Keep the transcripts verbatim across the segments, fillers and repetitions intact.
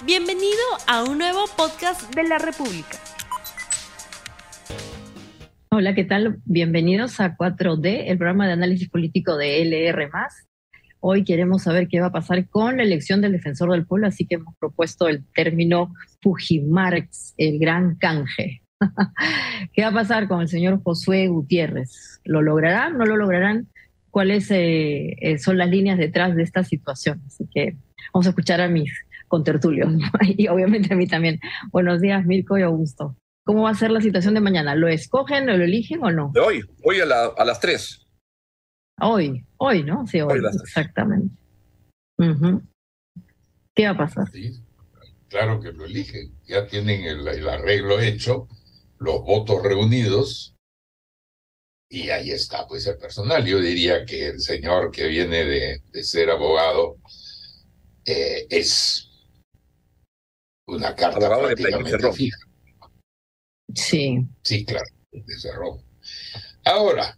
Bienvenido a un nuevo podcast de la República. Hola, ¿qué tal? Bienvenidos a cuatro D, el programa de análisis político de L R más. Hoy queremos saber qué va a pasar con la elección del defensor del pueblo, así que hemos propuesto el término Fujimarx, el gran canje. ¿Qué va a pasar con el señor Josué Gutiérrez? ¿Lo lograrán? ¿No lo lograrán? ¿Cuáles eh, eh, son las líneas detrás de esta situación? Así que vamos a escuchar a mis contertulios y obviamente a mí también. Buenos días, Mirko y Augusto. ¿Cómo va a ser la situación de mañana? ¿Lo escogen o lo eligen o no? De hoy, hoy a, la, a las tres. Hoy, hoy, ¿no? Sí, hoy, hoy exactamente. Uh-huh. ¿Qué va a pasar? Sí, claro que lo eligen. Ya tienen el, el arreglo hecho, los votos reunidos, y ahí está, pues, el personal. Yo diría que el señor que viene de, de ser abogado eh, es una carta abogado prácticamente fija. Sí. Sí, claro, de Cerrón. Ahora,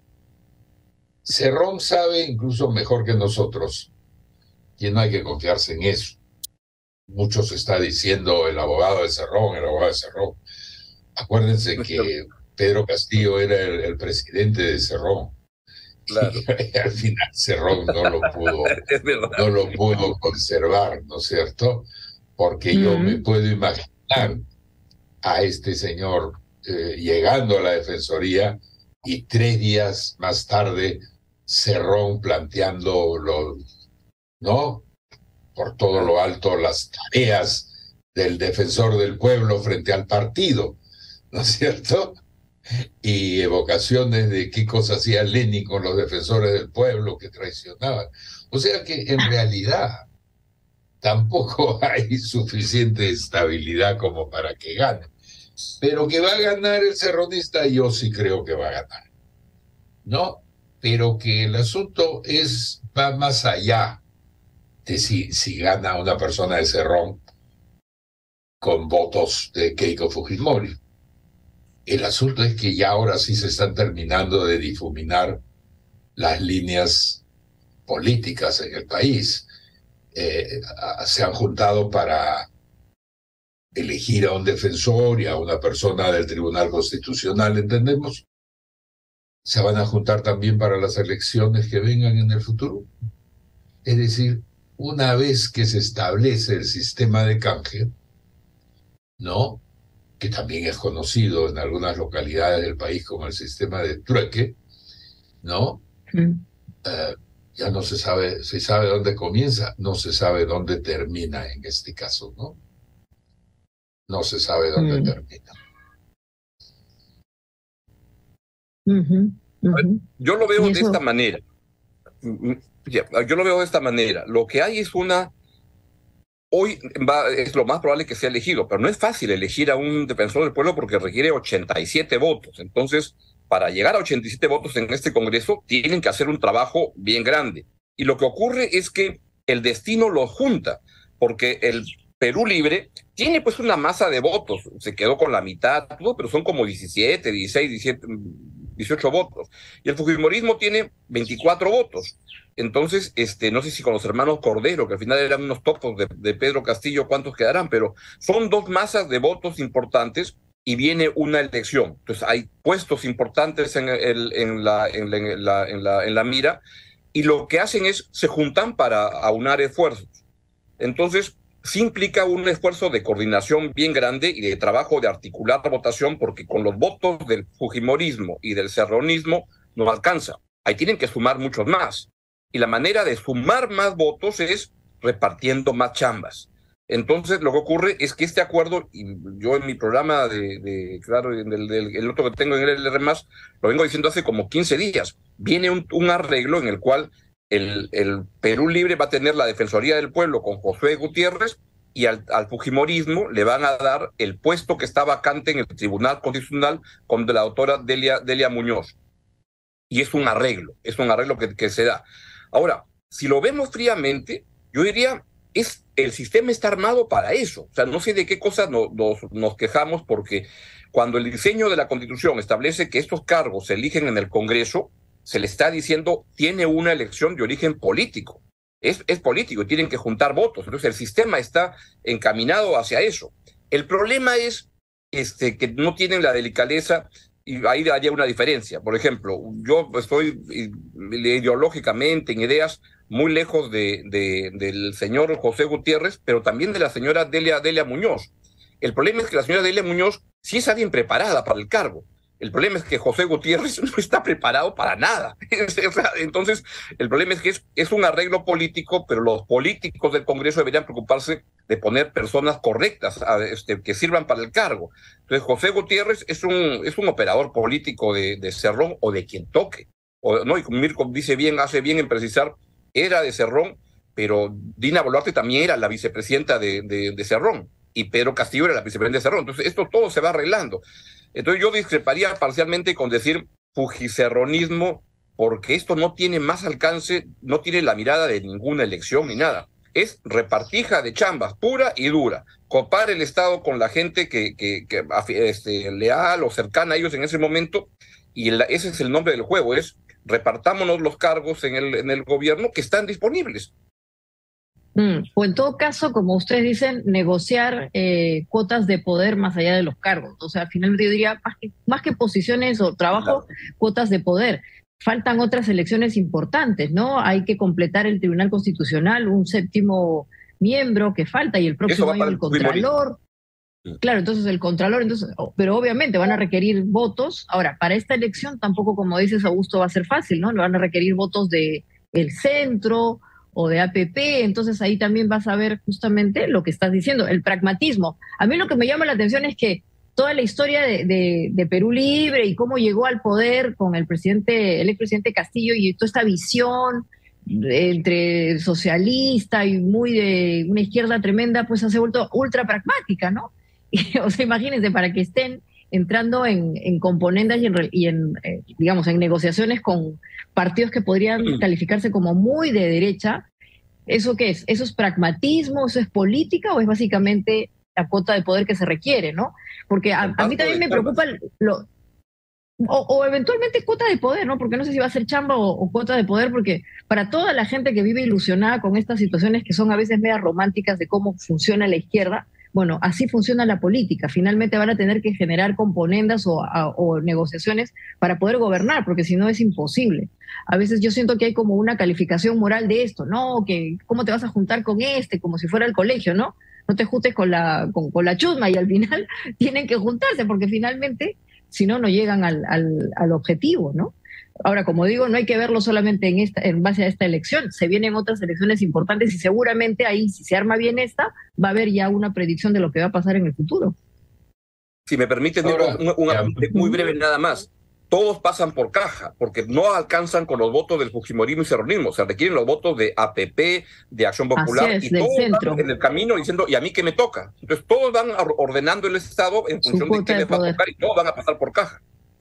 Cerrón sabe incluso mejor que nosotros que no hay que confiarse en eso. Muchos está diciendo el abogado de Cerrón, el abogado de Cerrón. Acuérdense que Pedro Castillo era el, el presidente de Cerrón. Claro. Y al final Cerrón no lo pudo, no lo pudo conservar, ¿no es cierto? Porque mm. yo me puedo imaginar a este señor eh, llegando a la Defensoría y tres días más tarde Cerrón planteando los, ¿no? Por todo lo alto las tareas del defensor del pueblo frente al partido, ¿no es cierto? Y evocaciones de qué cosa hacía Lenin con los defensores del pueblo que traicionaban. O sea que en realidad tampoco hay suficiente estabilidad como para que gane. Pero que va a ganar el cerronista, yo sí creo que va a ganar, ¿no? Pero que el asunto es, va más allá de si, si gana una persona de Cerrón con votos de Keiko Fujimori. El asunto es que ya ahora sí se están terminando de difuminar las líneas políticas en el país. Eh, se han juntado para elegir a un defensor y a una persona del Tribunal Constitucional, ¿entendemos? Se van a juntar también para las elecciones que vengan en el futuro. Es decir, una vez que se establece el sistema de canje, ¿no?, que también es conocido en algunas localidades del país como el sistema de trueque, ¿no? Mm. Uh, ya no se sabe, se sabe dónde comienza, no se sabe dónde termina en este caso, ¿no? No se sabe dónde mm. termina. Uh-huh, uh-huh. Yo lo veo de esta manera. Yo lo veo de esta manera. Lo que hay es una... Hoy va, es lo más probable que sea elegido, pero no es fácil elegir a un defensor del pueblo porque requiere ochenta y siete votos. Entonces, para llegar a ochenta y siete votos en este Congreso, tienen que hacer un trabajo bien grande. Y lo que ocurre es que el destino los junta, porque el Perú Libre tiene pues una masa de votos, se quedó con la mitad, pero son como diecisiete, dieciséis, diecisiete, dieciocho votos. Y el Fujimorismo tiene veinticuatro votos. Entonces, este, no sé si con los hermanos Cordero, que al final eran unos topos de, de Pedro Castillo, cuántos quedarán, pero son dos masas de votos importantes y viene una elección. Entonces, hay puestos importantes en, el, en, la, en, la, en, la, en, la, en la mira y lo que hacen es, se juntan para aunar esfuerzos. Entonces, sí implica un esfuerzo de coordinación bien grande y de trabajo de articular la votación, porque con los votos del fujimorismo y del cerronismo no alcanza. Ahí tienen que sumar muchos más. Y la manera de sumar más votos es repartiendo más chambas. Entonces, lo que ocurre es que este acuerdo, y yo en mi programa, de, de claro, el, el, el otro que tengo en el L R más, lo vengo diciendo hace como quince días, viene un, un arreglo en el cual el, el Perú Libre va a tener la Defensoría del Pueblo con Josué Gutiérrez y al, al Fujimorismo le van a dar el puesto que está vacante en el Tribunal Constitucional con la doctora Delia, Delia Muñoz. Y es un arreglo, es un arreglo que, que se da. Ahora, si lo vemos fríamente, yo diría, es, el sistema está armado para eso. O sea, no sé de qué cosas no, nos, nos quejamos, porque cuando el diseño de la Constitución establece que estos cargos se eligen en el Congreso, se le está diciendo, tiene una elección de origen político. es, es político y tienen que juntar votos. Entonces el sistema está encaminado hacia eso. El problema es este, que no tienen la delicadeza, y ahí haría una diferencia. Por ejemplo, yo estoy ideológicamente en ideas muy lejos de, de, del señor José Gutiérrez, pero también de la señora Delia, Delia Muñoz. El problema es que la señora Delia Muñoz sí es alguien preparada para el cargo. El problema es que José Gutiérrez no está preparado para nada. Entonces, el problema es que es, es un arreglo político, pero los políticos del Congreso deberían preocuparse de poner personas correctas a, este, que sirvan para el cargo. Entonces, José Gutiérrez es un, es un operador político de, de Cerrón o de quien toque. O, ¿no? Y como Mirko dice bien, hace bien en precisar, era de Cerrón, pero Dina Boluarte también era la vicepresidenta de, de, de Cerrón, y Pedro Castillo era la vicepresidenta de Cerrón. Entonces, esto todo se va arreglando. Entonces yo discreparía parcialmente con decir fujicerronismo, porque esto no tiene más alcance, no tiene la mirada de ninguna elección ni nada. Es repartija de chambas, pura y dura. Copar el Estado con la gente que, que, que este, leal o cercana a ellos en ese momento, y el, ese es el nombre del juego, es repartámonos los cargos en el, en el gobierno que están disponibles. Mm, o en todo caso, como ustedes dicen, negociar eh, cuotas de poder más allá de los cargos. O sea, finalmente yo diría, más que, más que posiciones o trabajo, claro, cuotas de poder. Faltan otras elecciones importantes, ¿no? Hay que completar el Tribunal Constitucional, un séptimo miembro que falta, y el próximo año el Contralor. Claro, entonces el Contralor, entonces, pero obviamente van a requerir votos. Ahora, para esta elección tampoco, como dices, Augusto, va a ser fácil, ¿no? Le van a requerir votos de el centro o de A P P, entonces ahí también vas a ver justamente lo que estás diciendo, el pragmatismo. A mí lo que me llama la atención es que toda la historia de, de, de Perú Libre y cómo llegó al poder con el presidente, el expresidente Castillo, y toda esta visión entre socialista y muy de una izquierda tremenda, pues se ha vuelto ultra pragmática, ¿no? Y, o sea, imagínense, para que estén entrando en, en componendas y en, y en eh, digamos, en negociaciones con partidos que podrían calificarse como muy de derecha. ¿Eso qué es? ¿Eso es pragmatismo? ¿Eso es política? ¿O es básicamente la cuota de poder que se requiere, no? Porque a, a mí también me preocupa lo, o, o eventualmente cuota de poder, ¿no? Porque no sé si va a ser chamba o, o cuota de poder, porque para toda la gente que vive ilusionada con estas situaciones que son a veces medio románticas de cómo funciona la izquierda, bueno, así funciona la política. Finalmente van a tener que generar componendas o, a, o negociaciones para poder gobernar, porque si no es imposible. A veces yo siento que hay como una calificación moral de esto, ¿no? Que cómo te vas a juntar con este, como si fuera el colegio, ¿no? No te juntes con la, con, con la chusma, y al final tienen que juntarse, porque finalmente, si no, no llegan al, al, al objetivo, ¿no? Ahora, como digo, no hay que verlo solamente en, esta, en base a esta elección. Se vienen otras elecciones importantes y seguramente ahí, si se arma bien esta, va a haber ya una predicción de lo que va a pasar en el futuro. Si me permiten, un, un apunte muy breve nada más. Todos pasan por caja, porque no alcanzan con los votos del fujimorismo y cerronismo. O sea, requieren los votos de A P P, de Acción Popular, es, y todos centro. van en el camino diciendo, ¿y a mí qué me toca? Entonces todos van ordenando el Estado en función de qué les va a tocar, y todos van a pasar por caja.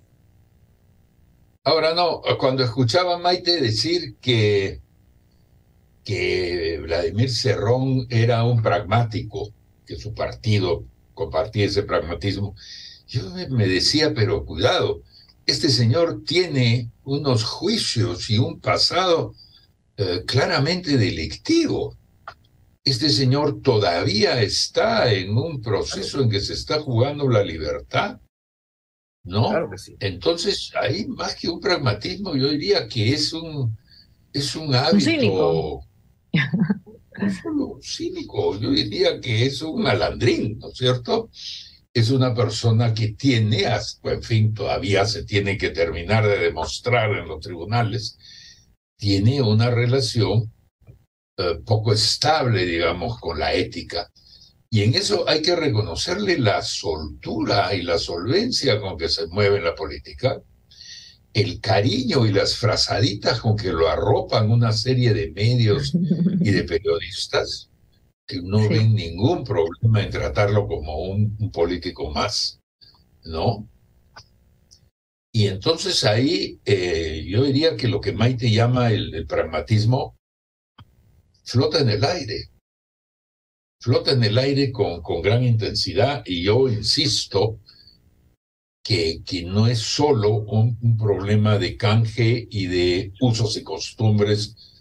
Ahora no, cuando escuchaba a Maite decir que, que Vladimir Cerrón era un pragmático, que su partido compartía ese pragmatismo, yo me, me decía, pero cuidado, este señor tiene unos juicios y un pasado eh, claramente delictivo. Este señor todavía está en un proceso en que se está jugando la libertad, ¿no? Claro que sí. Entonces, ahí más que un pragmatismo, yo diría que es un, es un hábito. Un cínico. No solo un cínico, yo diría que es un malandrín, ¿no es cierto? Es una persona que tiene, en fin, todavía se tiene que terminar de demostrar en los tribunales, tiene una relación eh, poco estable, digamos, con la ética. Y en eso hay que reconocerle la soltura y la solvencia con que se mueve en la política, el cariño y las frazaditas con que lo arropan una serie de medios y de periodistas que no sí. ven ningún problema en tratarlo como un, un político más, ¿no? Y entonces ahí eh, yo diría que lo que Maite llama el, el pragmatismo flota en el aire. Flota en el aire con, con gran intensidad, y yo insisto que, que no es solo un, un problema de canje y de usos y costumbres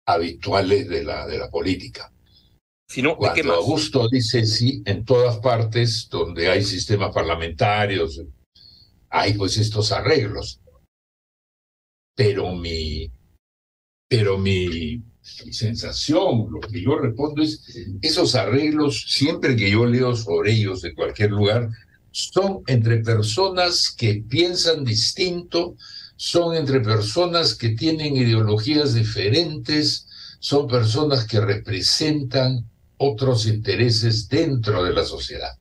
habituales de la, de la política. Sino, Cuando ¿de qué más? Augusto dice sí, en todas partes donde hay sistemas parlamentarios, hay pues estos arreglos. Pero mi, pero mi, mi sensación, lo que yo respondo es, esos arreglos, siempre que yo leo sobre ellos de cualquier lugar, son entre personas que piensan distinto, son entre personas que tienen ideologías diferentes, son personas que representan otros intereses dentro de la sociedad.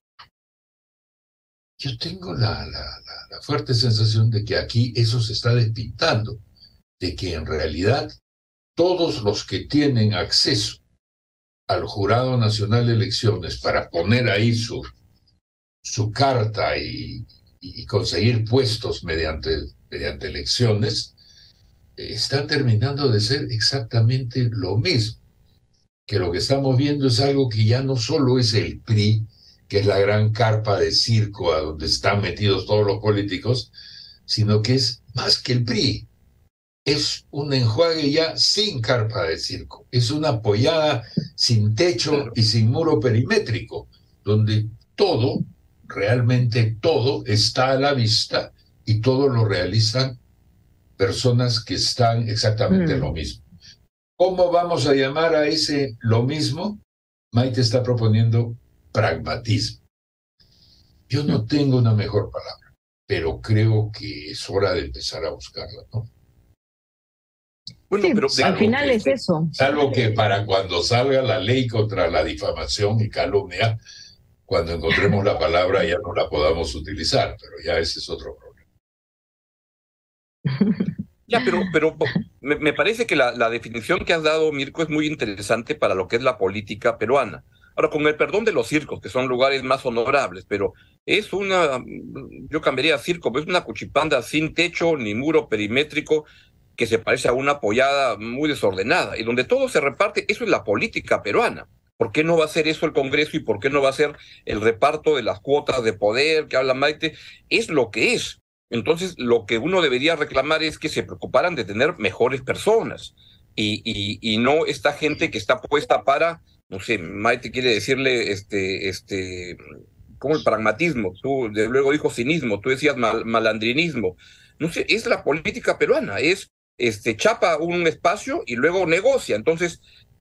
Yo tengo la, la, la, la fuerte sensación de que aquí eso se está despintando, de que en realidad todos los que tienen acceso al Jurado Nacional de Elecciones para poner ahí su, su carta y, y conseguir puestos mediante, mediante elecciones, eh, están terminando de ser exactamente lo mismo. Que lo que estamos viendo es algo que ya no solo es el P R I, que es la gran carpa de circo a donde están metidos todos los políticos, sino que es más que el P R I. Es un enjuague ya sin carpa de circo, es una apoyada sin techo y sin muro perimétrico, donde todo, realmente todo, está a la vista y todo lo realizan personas que están exactamente mm. lo mismo. ¿Cómo vamos a llamar a ese lo mismo? Maite está proponiendo pragmatismo. Yo no tengo una mejor palabra, pero creo que es hora de empezar a buscarla, ¿no? Bueno, sí, pero al final que, es eso. Salvo que para cuando salga la ley contra la difamación y calumnia, cuando encontremos la palabra ya no la podamos utilizar, pero ya ese es otro problema. Ya, pero, pero me, me parece que la, la definición que has dado, Mirko, es muy interesante para lo que es la política peruana. Ahora, con el perdón de los circos, que son lugares más honorables, pero es una, yo cambiaría circo, es una cuchipanda sin techo ni muro perimétrico, que se parece a una pollada muy desordenada, y donde todo se reparte. Eso es la política peruana. ¿Por qué no va a ser eso el Congreso y por qué no va a ser el reparto de las cuotas de poder que habla Maite? Es lo que es. Entonces, lo que uno debería reclamar es que se preocuparan de tener mejores personas y, y, y no esta gente que está puesta para, no sé, Maite quiere decirle, este, este, como el pragmatismo, tú de luego dijo cinismo, tú decías mal, malandrinismo. No sé, es la política peruana, es este, chapa un espacio y luego negocia. Entonces,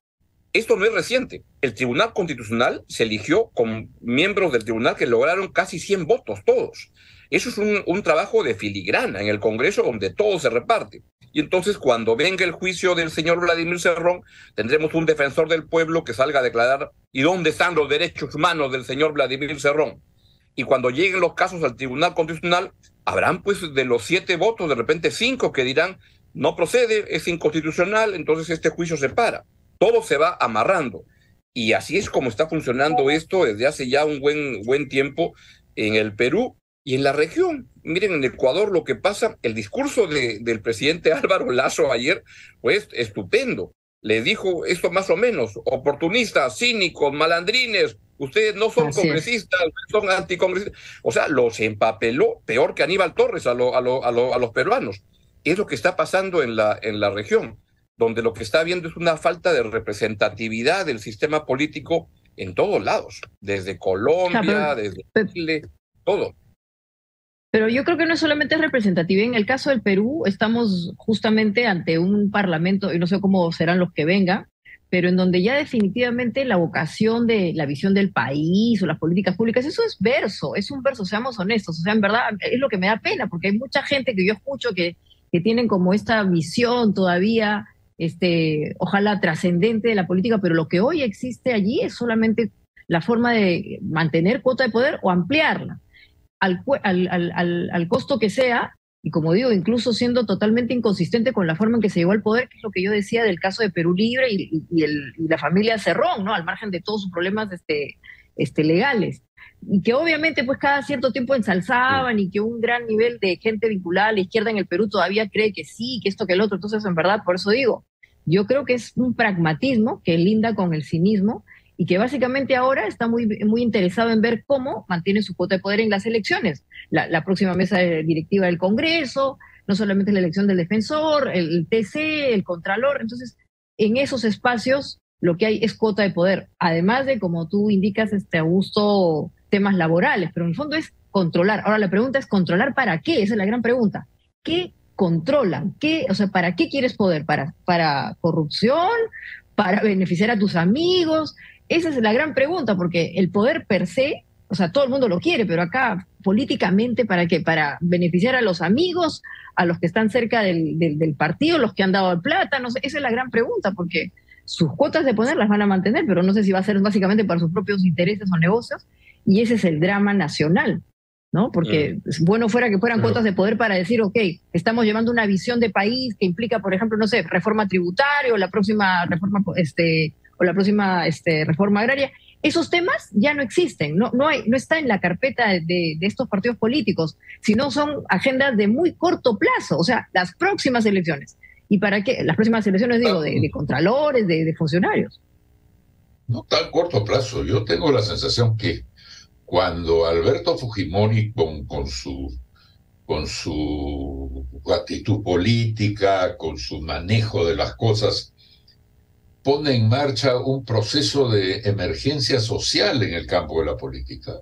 esto no es reciente. El Tribunal Constitucional se eligió con miembros del tribunal que lograron casi cien votos, todos. Eso es un, un trabajo de filigrana en el Congreso donde todo se reparte. Y entonces, cuando venga el juicio del señor Vladimir Cerrón, tendremos un defensor del pueblo que salga a declarar ¿y dónde están los derechos humanos del señor Vladimir Cerrón? Y cuando lleguen los casos al Tribunal Constitucional, habrán pues de los siete votos, de repente cinco que dirán no procede, es inconstitucional, entonces este juicio se para. Todo se va amarrando. Y así es como está funcionando esto desde hace ya un buen, buen tiempo en el Perú y en la región. Miren, en Ecuador lo que pasa, el discurso de, del presidente Álvaro Lasso ayer fue pues, estupendo. Le dijo esto más o menos: oportunistas, cínicos, malandrines, ustedes no son Así congresistas, es. son anticongresistas. O sea, los empapeló peor que Aníbal Torres a, lo, a, lo, a, lo, a los peruanos. Es lo que está pasando en la, en la región, donde lo que está habiendo es una falta de representatividad del sistema político en todos lados, desde Colombia, ah, pero, desde Chile, todo. Pero yo creo que no solamente es representatividad. En el caso del Perú, estamos justamente ante un parlamento, y no sé cómo serán los que vengan, pero en donde ya definitivamente la vocación de la visión del país o las políticas públicas, eso es verso, es un verso, seamos honestos. O sea, en verdad es lo que me da pena, porque hay mucha gente que yo escucho que, que tienen como esta visión todavía, este, ojalá trascendente de la política, pero lo que hoy existe allí es solamente la forma de mantener cuota de poder o ampliarla. Al, al, al, al costo que sea, y como digo, incluso siendo totalmente inconsistente con la forma en que se llegó al poder, que es lo que yo decía del caso de Perú Libre y, y, el, y la familia Cerrón, ¿no? Al margen de todos sus problemas este, este, legales. Y que obviamente pues cada cierto tiempo ensalzaban y que un gran nivel de gente vinculada a la izquierda en el Perú todavía cree que sí, que esto, que el otro. Entonces, en verdad, por eso digo, yo creo que es un pragmatismo que linda con el cinismo, y que básicamente ahora está muy, muy interesado en ver cómo mantiene su cuota de poder en las elecciones. La, la próxima mesa directiva del Congreso, no solamente la elección del defensor, el T C, el Contralor. Entonces, en esos espacios lo que hay es cuota de poder, además de, como tú indicas, este, Augusto, temas laborales, pero en el fondo es controlar. Ahora la pregunta es, ¿controlar para qué? Esa es la gran pregunta. ¿Qué controlan? ¿Qué, o sea, ¿para qué quieres poder? ¿Para, para corrupción? ¿Para beneficiar a tus amigos? Esa es la gran pregunta, porque el poder per se, o sea, todo el mundo lo quiere, pero acá políticamente, ¿para qué? ¿Para beneficiar a los amigos, a los que están cerca del, del, del partido, los que han dado plata? No sé, esa es la gran pregunta, porque sus cuotas de poder las van a mantener, pero no sé si va a ser básicamente para sus propios intereses o negocios, y ese es el drama nacional, ¿no? Porque mm. bueno fuera que fueran pero, cuotas de poder para decir, ok, estamos llevando una visión de país que implica, por ejemplo, no sé, reforma tributaria o la próxima reforma, este, o la próxima este, reforma agraria. Esos temas ya no existen, no, no, hay, no está en la carpeta de, de estos partidos políticos, sino son agendas de muy corto plazo, o sea, las próximas elecciones. ¿Y para qué? Las próximas elecciones, digo, de, de contralores, de, de funcionarios. No tan corto plazo. Yo tengo la sensación que cuando Alberto Fujimori, con, con, su, con su actitud política, con su manejo de las cosas, pone en marcha un proceso de emergencia social en el campo de la política,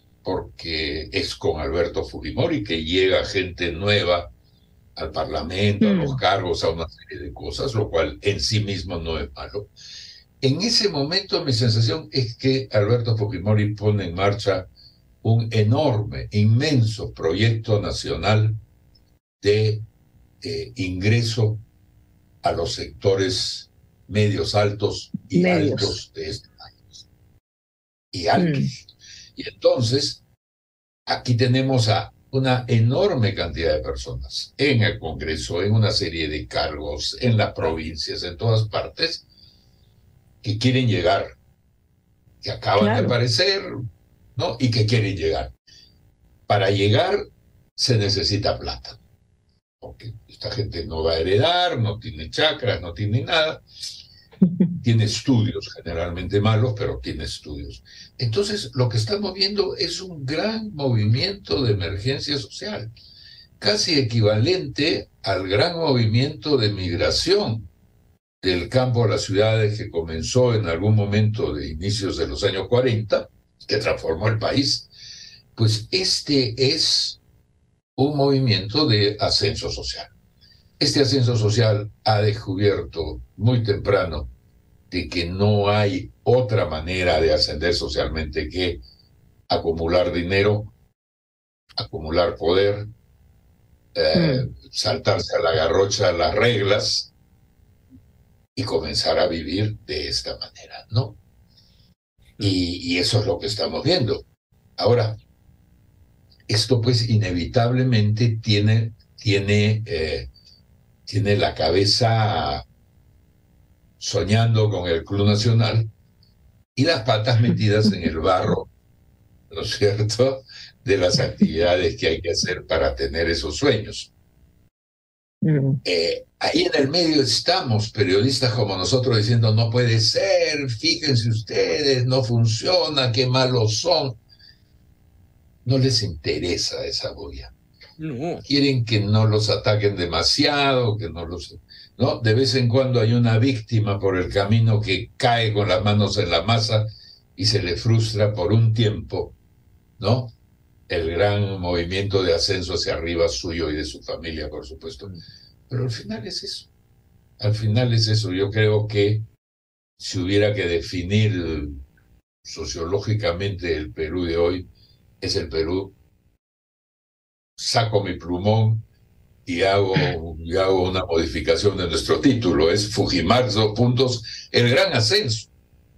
porque es con Alberto Fujimori que llega gente nueva al Parlamento, mm. a los cargos, a una serie de cosas, lo cual en sí mismo no es malo. En ese momento mi sensación es que Alberto Fujimori pone en marcha un enorme, inmenso proyecto nacional de eh, ingreso a los sectores medios, altos y medios. altos de este país. Y altos. Mm. Y entonces, aquí tenemos a una enorme cantidad de personas en el Congreso, en una serie de cargos, en las provincias, en todas partes, que quieren llegar, que acaban claro. de aparecer, ¿no? Y que quieren llegar. Para llegar se necesita plata, porque esta gente no va a heredar, no tiene chacras, no tiene nada, tiene estudios generalmente malos, pero tiene estudios. Entonces, lo que estamos viendo es un gran movimiento de emergencia social, casi equivalente al gran movimiento de migración del campo a las ciudades que comenzó en algún momento de inicios de los años cuarenta, que transformó el país. Pues este es un movimiento de ascenso social. Este ascenso social ha descubierto muy temprano de que no hay otra manera de ascender socialmente que acumular dinero, acumular poder, eh, mm. saltarse a la garrocha las reglas y comenzar a vivir de esta manera, ¿no? Y, y eso es lo que estamos viendo. Ahora, esto pues inevitablemente tiene, tiene, eh, tiene la cabeza soñando con el Club Nacional y las patas metidas en el barro, ¿no es cierto?, de las actividades que hay que hacer para tener esos sueños. Mm. Eh, ahí en el medio estamos, periodistas como nosotros, diciendo, no puede ser, fíjense ustedes, no funciona, qué malos son. No les interesa esa bulla. No. Quieren que no los ataquen demasiado, que no los... ¿no? De vez en cuando hay una víctima por el camino que cae con las manos en la masa y se le frustra por un tiempo, ¿no?, el gran movimiento de ascenso hacia arriba suyo y de su familia, por supuesto. Pero al final es eso. Al final es eso. Yo creo que si hubiera que definir sociológicamente el Perú de hoy, es el Perú, saco mi plumón y hago, y hago una modificación de nuestro título. Es Fujimar, dos puntos, el gran ascenso.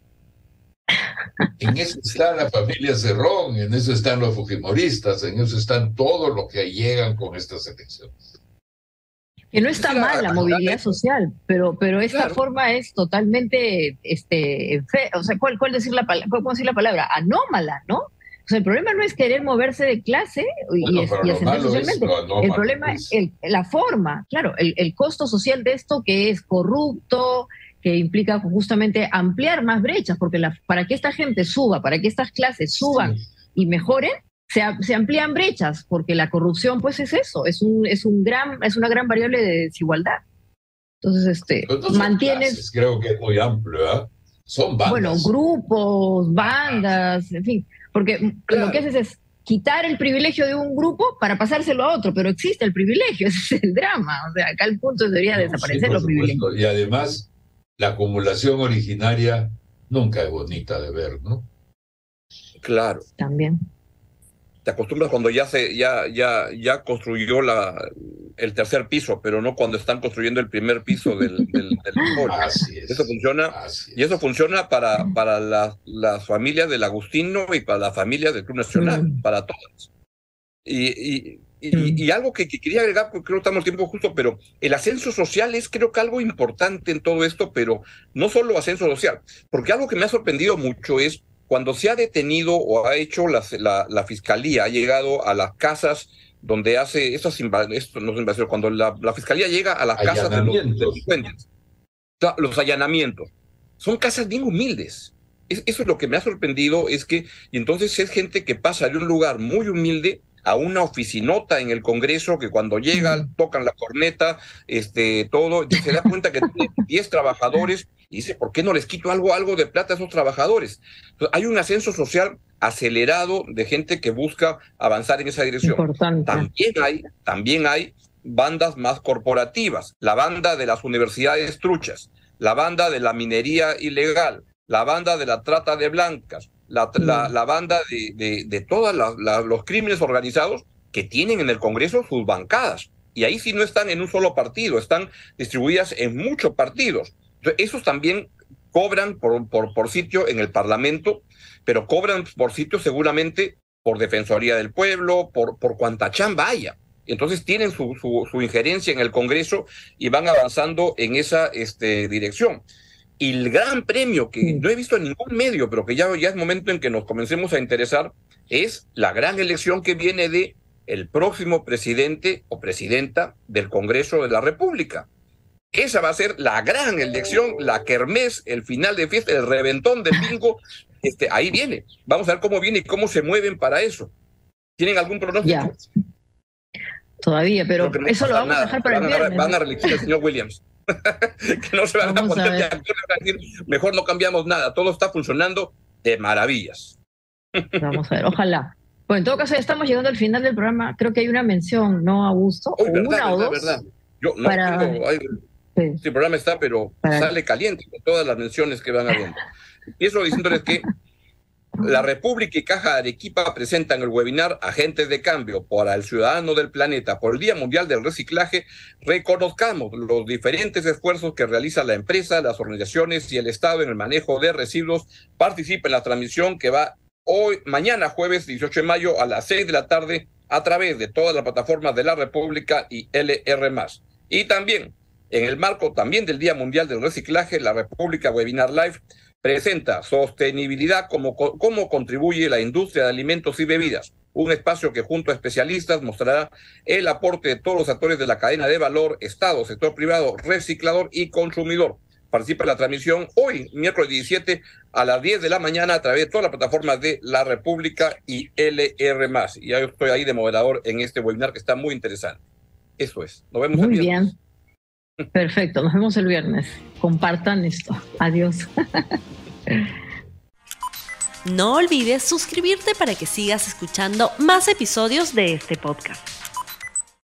En eso está la familia Cerrón, en eso están los fujimoristas, en eso están todos los que llegan con estas elecciones. Que no está mal la movilidad social, pero, pero esta claro. forma es totalmente, este, fe, o sea, ¿cuál, cuál decir la, ¿cómo decir la palabra? Anómala, ¿no? O sea, el problema no es querer moverse de clase y, bueno, y, y ascender socialmente. Es el problema es el, la forma, claro, el, el costo social de esto, que es corrupto, que implica justamente ampliar más brechas, porque la, para que esta gente suba, para que estas clases suban sí. y mejoren, se, se amplían brechas, porque la corrupción pues es eso, es un, es un gran, es una gran variable de desigualdad. Entonces, este, no mantienes... Clases, creo que es muy amplio, ¿eh? Son bandas. Bueno, grupos, bandas, en fin, porque claro, lo que haces es quitar el privilegio de un grupo para pasárselo a otro, pero existe el privilegio, ese es el drama. O sea, acá el punto debería no, desaparecer sí, los privilegios. Y además, la acumulación originaria nunca es bonita de ver, ¿no? Claro. También. Te acostumbras cuando ya se ya ya ya construyó la el tercer piso, pero no cuando están construyendo el primer piso del del, del Así es. Eso funciona Así es. Y eso funciona para para las las familias del Agustino y para las familias del Club Nacional, mm. para todas. Y y, y, mm. y algo que, que quería agregar, porque creo que estamos en tiempo justo, pero el ascenso social es creo que algo importante en todo esto, pero no solo ascenso social, porque algo que me ha sorprendido mucho es cuando se ha detenido o ha hecho la, la, la fiscalía, ha llegado a las casas donde hace esas invasiones, no es invasión, cuando la, la fiscalía llega a las casas de los delincuentes, los allanamientos, son casas bien humildes. Es, eso es lo que me ha sorprendido, es que, y entonces es gente que pasa de un lugar muy humilde a una oficinota en el Congreso, que cuando llega tocan la corneta, este, todo, y se da cuenta que tiene diez trabajadores, y dice, ¿por qué no les quito algo, algo de plata a esos trabajadores? Entonces, hay un ascenso social acelerado de gente que busca avanzar en esa dirección. Importante. También hay, también hay bandas más corporativas, la banda de las universidades truchas, la banda de la minería ilegal, la banda de la trata de blancas, la, la, la banda de, de, de todos los crímenes organizados que tienen en el Congreso sus bancadas. Y ahí sí no están en un solo partido, están distribuidas en muchos partidos. Entonces, esos también cobran por, por, por sitio en el Parlamento, pero cobran por sitio seguramente por Defensoría del Pueblo, por, por cuanta chamba haya. Entonces tienen su, su, su injerencia en el Congreso y van avanzando en esa este, dirección. Y el gran premio que no he visto en ningún medio, pero que ya, ya es momento en que nos comencemos a interesar, es la gran elección que viene de el próximo presidente o presidenta del Congreso de la República. Esa va a ser la gran elección, la kermés, el final de fiesta, el reventón del bingo. Este, ahí viene. Vamos a ver cómo viene y cómo se mueven para eso. ¿Tienen algún pronóstico? Ya. Todavía, pero no eso lo vamos nada. a dejar para van el viernes. A, van a reelegir al señor Williams. Que no se van vamos a poner de acuerdo, van a decir, mejor no cambiamos nada, todo está funcionando de maravillas. Vamos a ver, ojalá. Bueno, en todo caso, ya estamos llegando al final del programa. Creo que hay una mención, ¿no, Augusto? Oh, verdad, una verdad, o dos. Verdad. Yo no para... tengo, hay, sí. El programa está, pero para... sale caliente con todas las menciones que van habiendo. Empiezo diciéndoles que la República y Caja de Arequipa presentan el webinar Agentes de Cambio para el Ciudadano del Planeta por el Día Mundial del Reciclaje. Reconozcamos los diferentes esfuerzos que realiza la empresa, las organizaciones y el Estado en el manejo de residuos. Participa en la transmisión que va hoy, mañana jueves dieciocho de mayo a las seis de la tarde a través de todas las plataformas de la República y L R más. Y también, en el marco también del Día Mundial del Reciclaje, la República Webinar Live presenta Sostenibilidad, cómo, cómo contribuye la industria de alimentos y bebidas, un espacio que junto a especialistas mostrará el aporte de todos los actores de la cadena de valor, Estado, sector privado, reciclador y consumidor. Participa en la transmisión hoy, miércoles diecisiete, a las diez de la mañana a través de todas las plataformas de La República y L R más. Y yo estoy ahí de moderador en este webinar que está muy interesante. Eso es. Nos vemos muy el viernes. Bien. Perfecto, nos vemos el viernes. Compartan esto. Adiós. No olvides suscribirte para que sigas escuchando más episodios de este podcast.